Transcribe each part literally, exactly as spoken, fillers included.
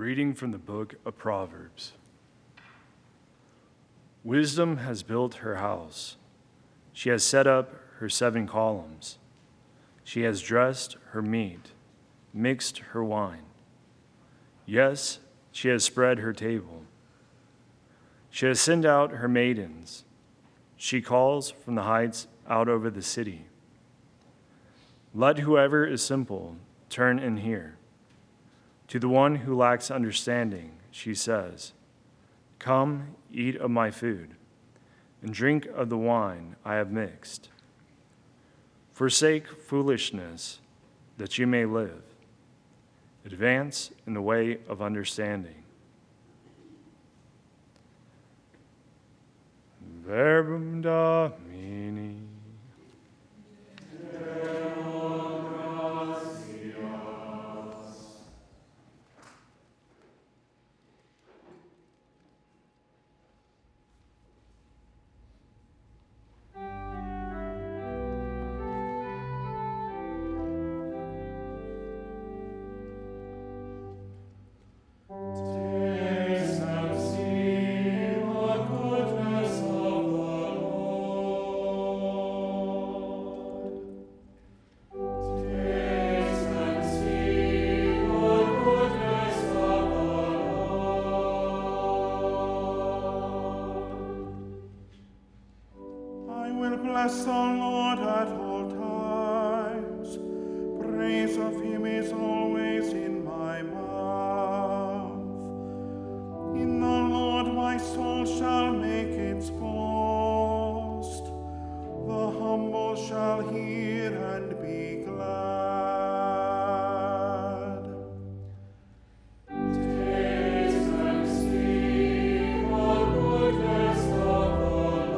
reading from the book of Proverbs. Wisdom has built her house. She has set up her seven columns. She has dressed her meat, mixed her wine. Yes, she has spread her table. She has sent out her maidens. She calls from the heights out over the city. Let whoever is simple turn and hear. To the one who lacks understanding, she says, "Come, eat of my food, and drink of the wine I have mixed. Forsake foolishness, that you may live. Advance in the way of understanding." Verbum Domini. Bless the Lord at all times. Praise of him is always in my mouth. In the Lord my soul shall make its boast. The humble shall hear and be glad. Taste and see the goodness of the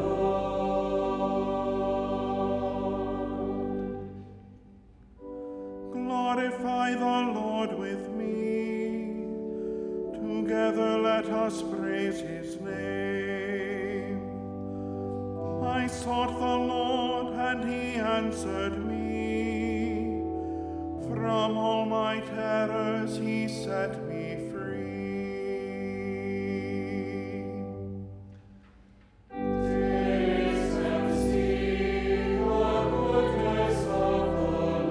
Glorify the Lord with me. Together let us praise his name. I sought the Lord, and he answered me. From all my terrors he set me free. Taste and see the goodness of the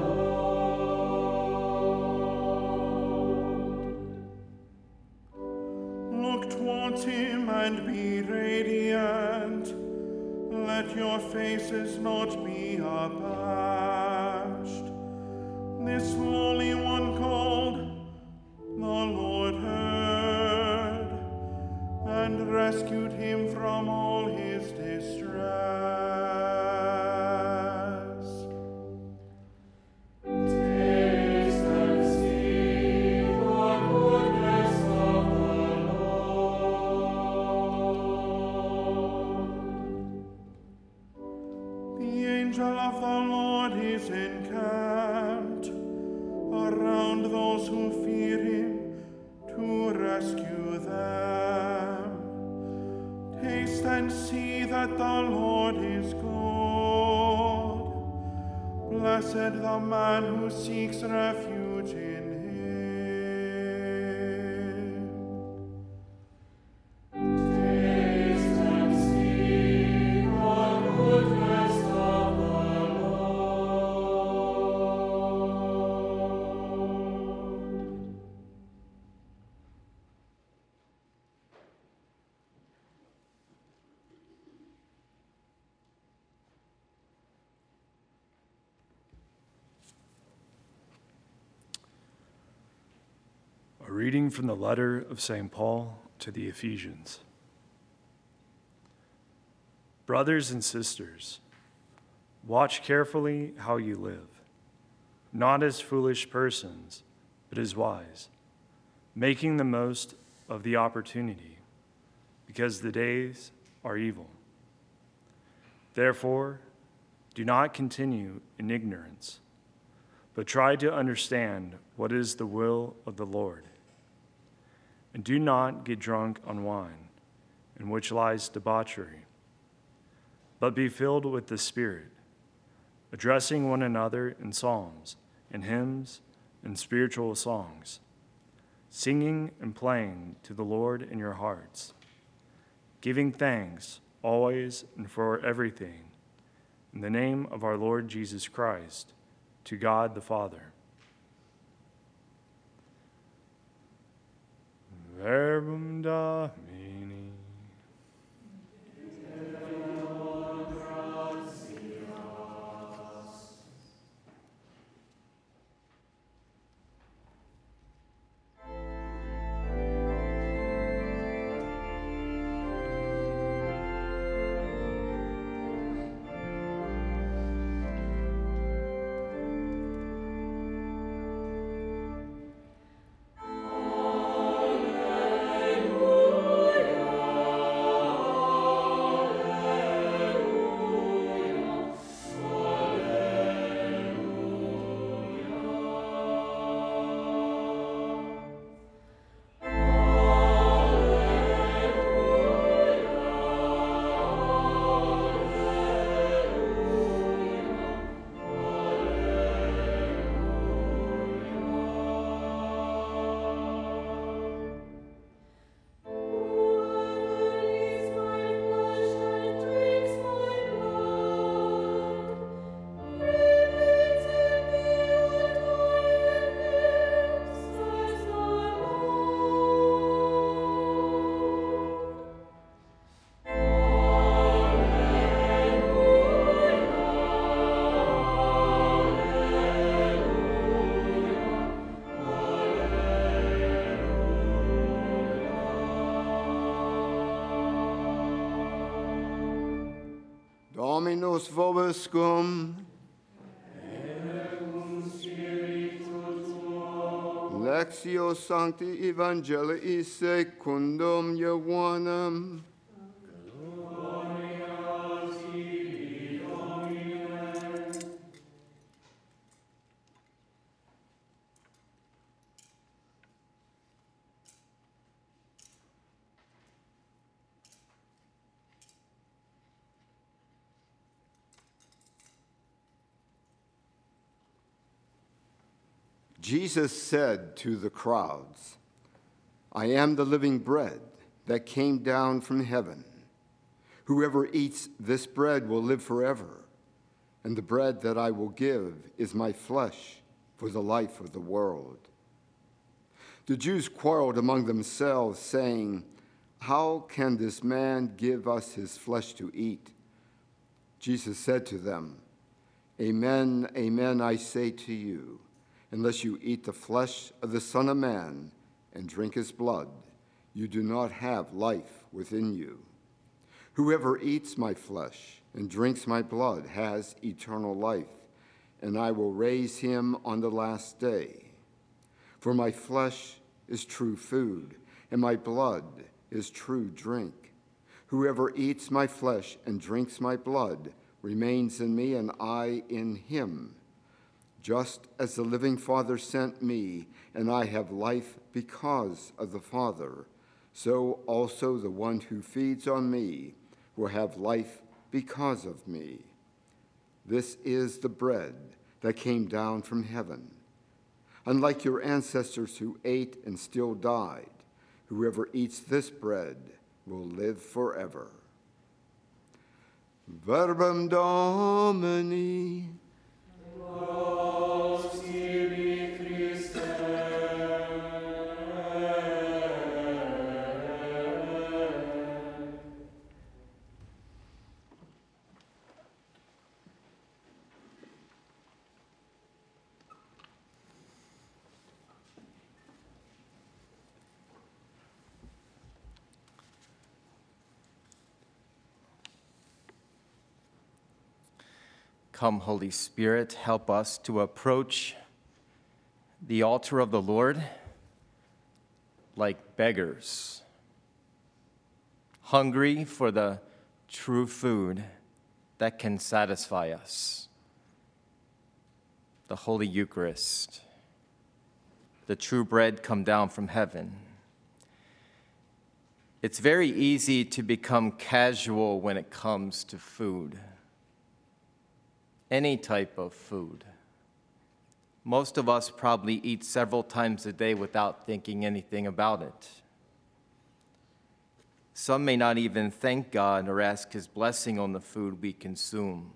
Look towards him and be radiant. Let your faces not be abashed. This lowly one called, the Lord heard, and rescued him from all his distress. Taste and see the goodness of the Lord. The angel of the Lord is encamped around those who fear him to rescue them. Taste and see that the Lord is good. Blessed the man who seeks refuge in him. Taste and see the goodness of the Lord. A reading from the letter of Saint Paul to the Ephesians. Brothers and sisters, watch carefully how you live, not as foolish persons, but as wise, making the most of the opportunity, because the days are evil. Therefore, do not continue in ignorance, but try to understand what is the will of the Lord. And do not get drunk on wine, in which lies debauchery, but be filled with the Spirit, addressing one another in psalms and hymns and spiritual songs, singing and playing to the Lord in your hearts, giving thanks always and for everything, in the name of our Lord Jesus Christ, to God the Father. Verbum Domini. Dominus vobiscum. Lectio Sancti Evangelii secundum Ioannem. Jesus said to the crowds, I am the living bread that came down from heaven. Whoever eats this bread will live forever, and the bread that I will give is my flesh for the life of the world. The Jews quarreled among themselves, saying, How can this man give us his flesh to eat? Jesus said to them, Amen, amen, I say to you, unless you eat the flesh of the Son of Man and drink his blood, you do not have life within you. Whoever eats my flesh and drinks my blood has eternal life, and I will raise him on the last day. For my flesh is true food, and my blood is true drink. Whoever eats my flesh and drinks my blood remains in me, and I in him. Just as the living Father sent me, and I have life because of the Father, so also the one who feeds on me will have life because of me. This is the bread that came down from heaven. Unlike your ancestors who ate and still died, whoever eats this bread will live forever. Verbum Domini. Come, Holy Spirit, help us to approach the altar of the Lord like beggars, hungry for the true food that can satisfy us. The Holy Eucharist, the true bread come down from heaven. It's very easy to become casual when it comes to food. Any type of food. most of us probably eat several times a day without thinking anything about it. Some may not even thank God or ask his blessing on the food we consume.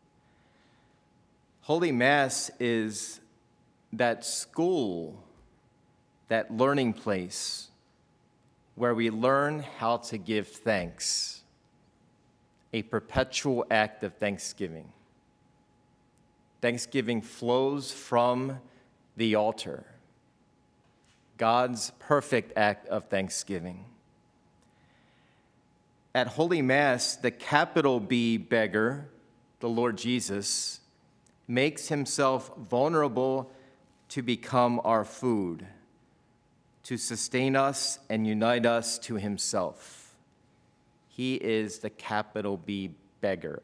Holy Mass is that school, that learning place where we learn how to give thanks, a perpetual act of thanksgiving. Thanksgiving flows from the altar, God's perfect act of thanksgiving. At Holy Mass, the capital B beggar, the Lord Jesus, makes himself vulnerable to become our food, to sustain us and unite us to himself. He is the capital B beggar.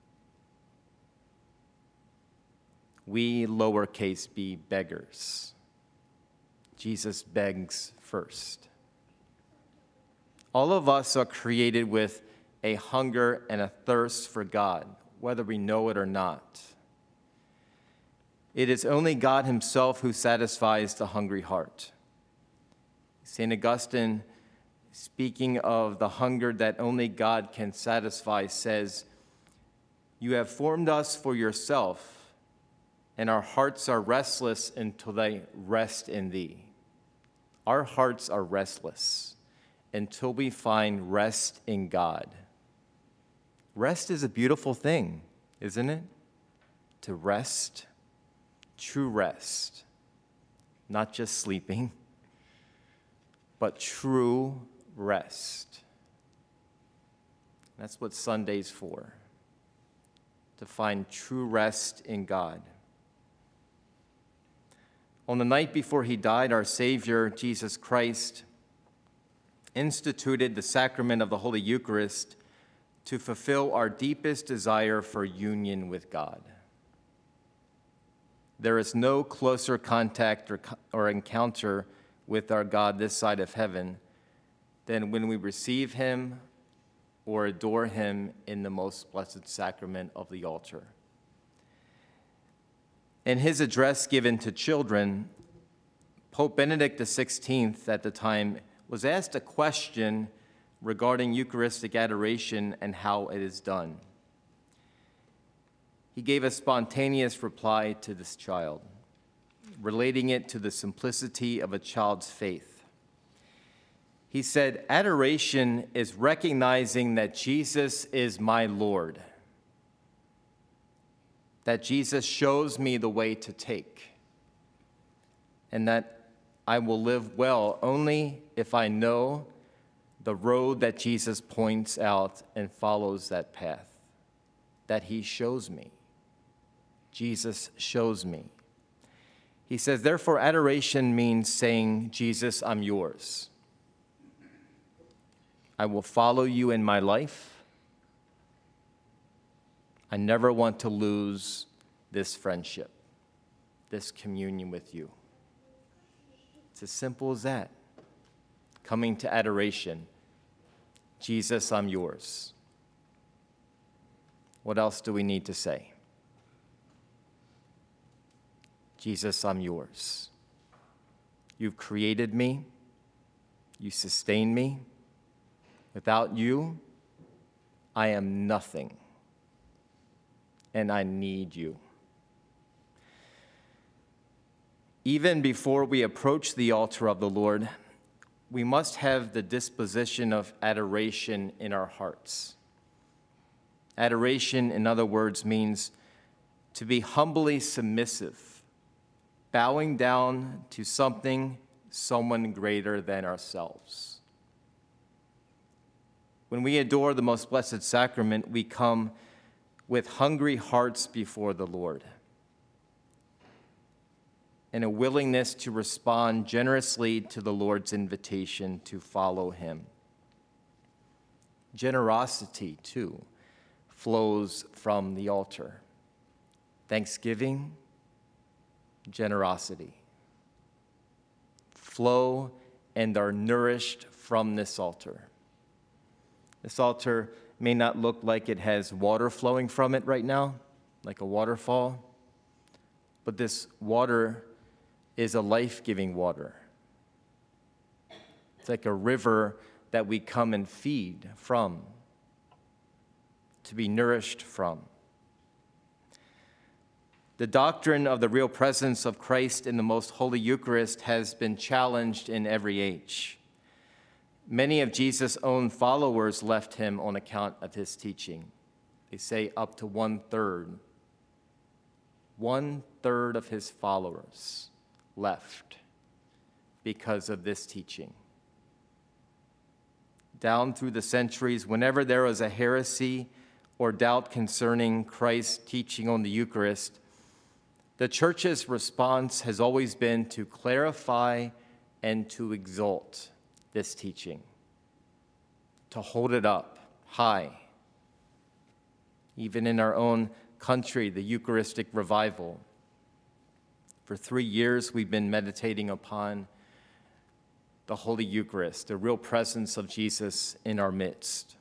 We lowercase b beggars. Jesus begs first. All of us are created with a hunger and a thirst for God, whether we know it or not. It is only God himself who satisfies the hungry heart. Saint Augustine, speaking of the hunger that only God can satisfy, says, "You have formed us for yourself, and our hearts are restless until they rest in thee." Our hearts are restless until we find rest in God. Rest is a beautiful thing, isn't it? To rest, true rest, not just sleeping, but true rest. That's what Sunday's for, to find true rest in God. On the night before he died, our Savior, Jesus Christ, instituted the sacrament of the Holy Eucharist to fulfill our deepest desire for union with God. There is no closer contact or, or encounter with our God this side of heaven than when we receive him or adore him in the most blessed sacrament of the altar. In his address given to children, Pope Benedict the sixteenth at the time was asked a question regarding Eucharistic adoration and how it is done. He gave a spontaneous reply to this child, relating it to the simplicity of a child's faith. He said, "Adoration is recognizing that Jesus is my Lord, that Jesus shows me the way to take, and that I will live well only if I know the road that Jesus points out and follows that path, that he shows me. Jesus shows me." He says, therefore, adoration means saying, "Jesus, I'm yours. I will follow you in my life. I never want to lose this friendship, this communion with you." It's as simple as that. Coming to adoration. Jesus, I'm yours. What else do we need to say? Jesus, I'm yours. You've created me. You sustain me. Without you, I am nothing. And I need you. Even before we approach the altar of the Lord, we must have the disposition of adoration in our hearts. Adoration, in other words, means to be humbly submissive, bowing down to something, someone greater than ourselves. When we adore the most blessed sacrament, we come with hungry hearts before the Lord and a willingness to respond generously to the Lord's invitation to follow him. Generosity, too, flows from the altar. Thanksgiving, generosity flow and are nourished from this altar. This altar may not look like it has water flowing from it right now, like a waterfall, but this water is a life-giving water. It's like a river that we come and feed from, to be nourished from. The doctrine of the real presence of Christ in the most holy Eucharist has been challenged in every age. Many of Jesus' own followers left him on account of his teaching. They say up to one-third. One-third of his followers left because of this teaching. Down through the centuries, whenever there was a heresy or doubt concerning Christ's teaching on the Eucharist, the Church's response has always been to clarify and to exalt this teaching, to hold it up high. Even in our own country, the Eucharistic revival. For three years, we've been meditating upon the Holy Eucharist, the real presence of Jesus in our midst.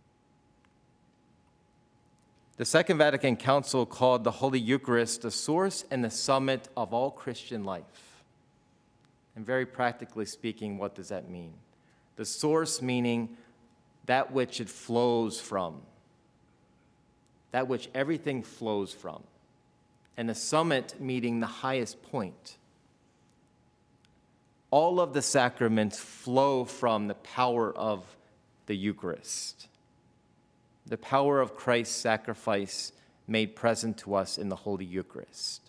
The Second Vatican Council called the Holy Eucharist the source and the summit of all Christian life. And very practically speaking, what does that mean? The source meaning that which it flows from, that which everything flows from, and the summit meaning the highest point. All of the sacraments flow from the power of the Eucharist, the power of Christ's sacrifice made present to us in the Holy Eucharist.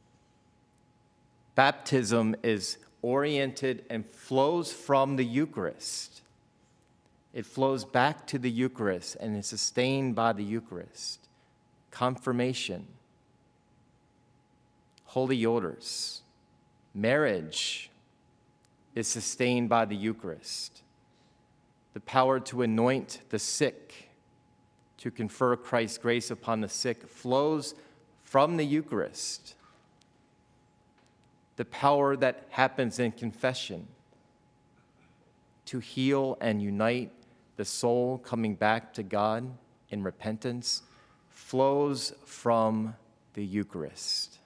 Baptism is oriented and flows from the Eucharist. It flows back to the Eucharist and is sustained by the Eucharist. Confirmation, holy orders, marriage is sustained by the Eucharist. The power to anoint the sick, to confer Christ's grace upon the sick, flows from the Eucharist. The power that happens in confession to heal and unite the soul coming back to God in repentance flows from the Eucharist,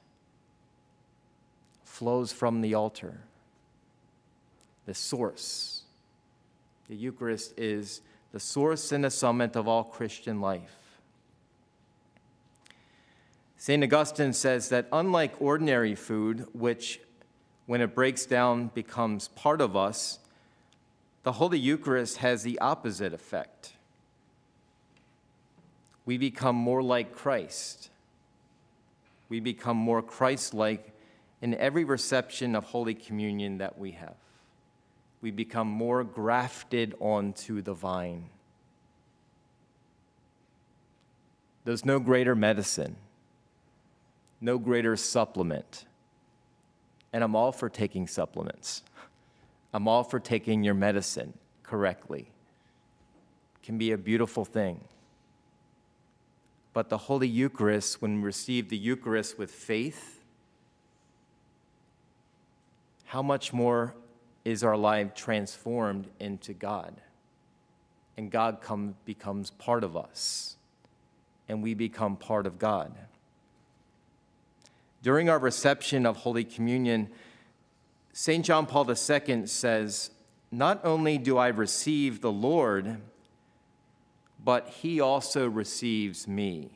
flows from the altar, the source. The Eucharist is the source and the summit of all Christian life. Saint Augustine says that unlike ordinary food, which when it breaks down becomes part of us, the Holy Eucharist has the opposite effect. We become more like Christ. We become more Christ-like in every reception of Holy Communion that we have. We become more grafted onto the vine. There's no greater medicine, no greater supplement. And I'm all for taking supplements. I'm all for taking your medicine correctly. It can be a beautiful thing. But the Holy Eucharist, when we receive the Eucharist with faith, how much more is our life transformed into God? And God come, becomes part of us, and we become part of God. During our reception of Holy Communion, Saint John Paul the Second says, "Not only do I receive the Lord, but he also receives me.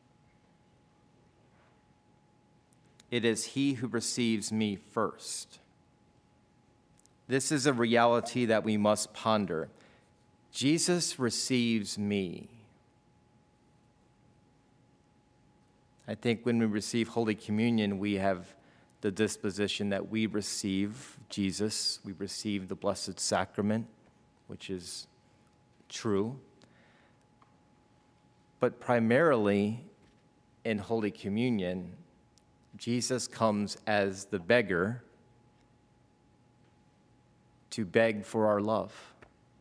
It is he who receives me first." This is a reality that we must ponder. Jesus receives me. I think when we receive Holy Communion, we have the disposition that we receive Jesus, we receive the Blessed Sacrament, which is true. But primarily in Holy Communion, Jesus comes as the beggar to beg for our love.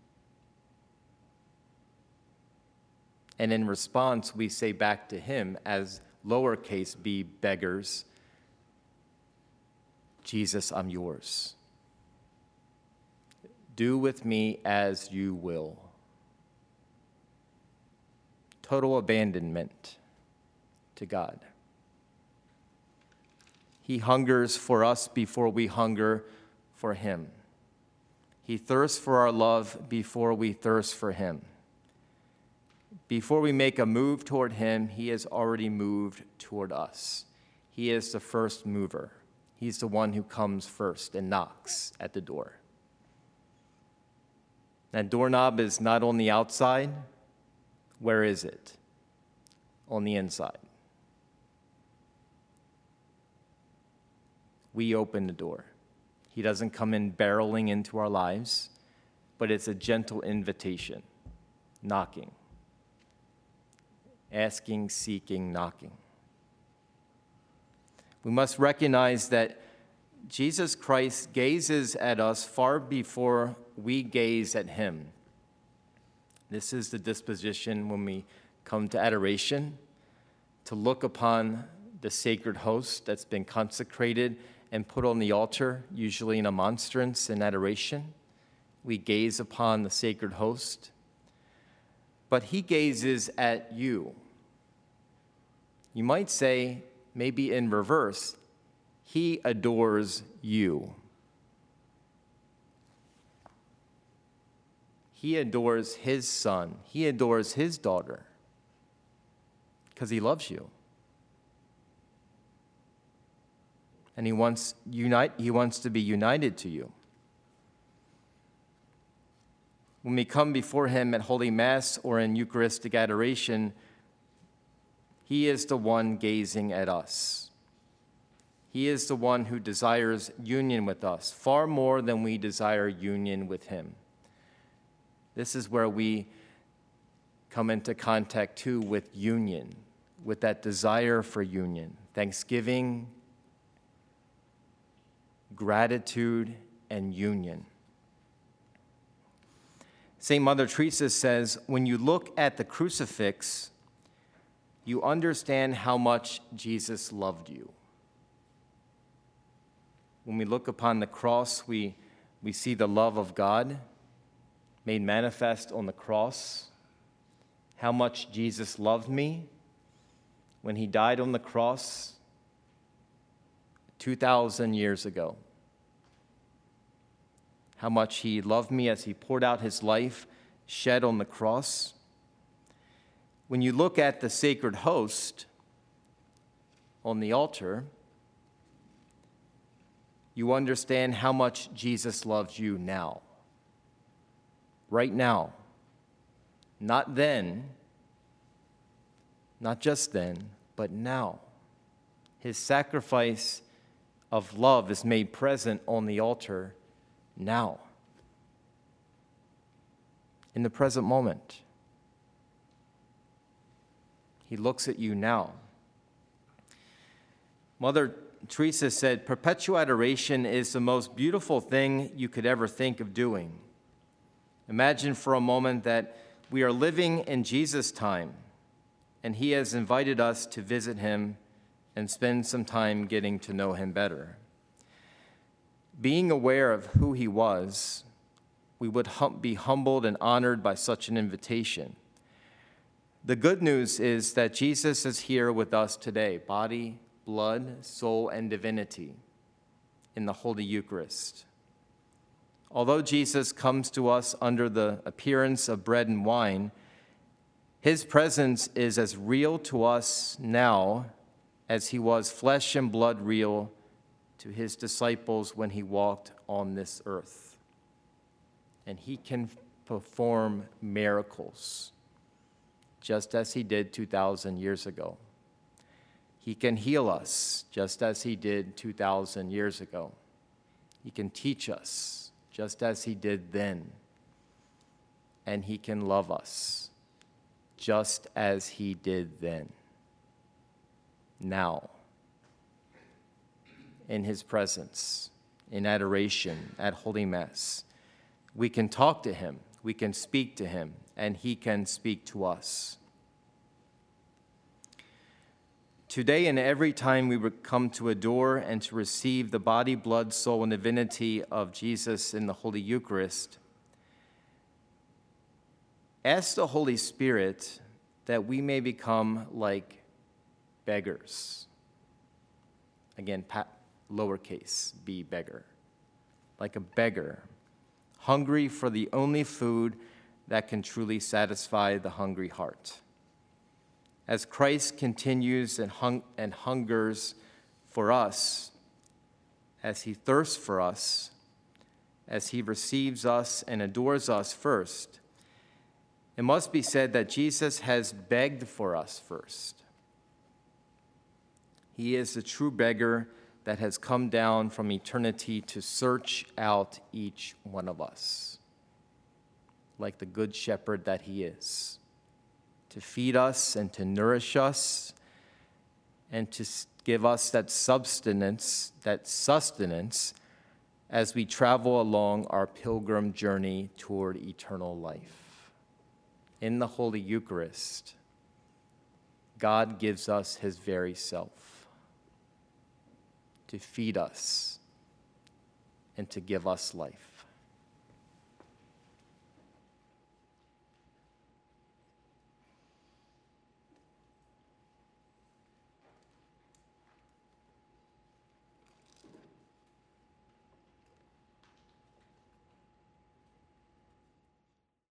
And in response, we say back to him as lowercase b beggars, "Jesus, I'm yours. Do with me as you will." Total abandonment to God. He hungers for us before we hunger for him. He thirsts for our love before we thirst for him. Before we make a move toward him, he has already moved toward us. He is the first mover. He's the one who comes first and knocks at the door. That doorknob is not on the outside. Where is it? On the inside. We open the door. He doesn't come in barreling into our lives, but it's a gentle invitation, knocking, asking, seeking, knocking. We must recognize that Jesus Christ gazes at us far before we gaze at him. This is the disposition when we come to adoration, to look upon the sacred host that's been consecrated and put on the altar, usually in a monstrance in adoration. We gaze upon the sacred host, but he gazes at you. You might say, maybe in reverse, he adores you. He adores his son. He adores his daughter because he loves you. And he wants unite, he wants to be united to you. When we come before him at Holy Mass or in Eucharistic adoration, he is the one gazing at us. He is the one who desires union with us, far more than we desire union with him. This is where we come into contact, too, with union, with that desire for union, thanksgiving, gratitude, and union. Saint Mother Teresa says, when you look at the crucifix, you understand how much Jesus loved you. When we look upon the cross, we, we see the love of God made manifest on the cross, how much Jesus loved me when he died on the cross two thousand years ago. How much he loved me as he poured out his life, shed on the cross. When you look at the sacred host on the altar, you understand how much Jesus loves you now. Right now. Not then, not just then, but now. His sacrifice of love is made present on the altar now, in the present moment. He looks at you now. Mother Teresa said, perpetual adoration is the most beautiful thing you could ever think of doing. Imagine for a moment that we are living in Jesus' time, and he has invited us to visit him and spend some time getting to know him better. Being aware of who he was, we would hum- be humbled and honored by such an invitation. The good news is that Jesus is here with us today, body, blood, soul, and divinity, in the Holy Eucharist. Although Jesus comes to us under the appearance of bread and wine, his presence is as real to us now as he was flesh and blood real to his disciples when he walked on this earth. And he can perform miracles, just as he did two thousand years ago. He can heal us, just as he did two thousand years ago. He can teach us, just as he did then. And he can love us, just as he did then. Now, in his presence, in adoration, at Holy Mass, we can talk to him, we can speak to him, and he can speak to us. Today and every time we come to adore and to receive the body, blood, soul, and divinity of Jesus in the Holy Eucharist, ask the Holy Spirit that we may become like beggars. Again, pa- lowercase b, beggar. Like a beggar, hungry for the only food that can truly satisfy the hungry heart. As Christ continues and, hung- and hungers for us, as he thirsts for us, as he receives us and adores us first, it must be said that Jesus has begged for us first. He is the true beggar that has come down from eternity to search out each one of us, like the good shepherd that he is, to feed us and to nourish us and to give us that substance, that sustenance as we travel along our pilgrim journey toward eternal life. In the Holy Eucharist, God gives us his very self to feed us and to give us life.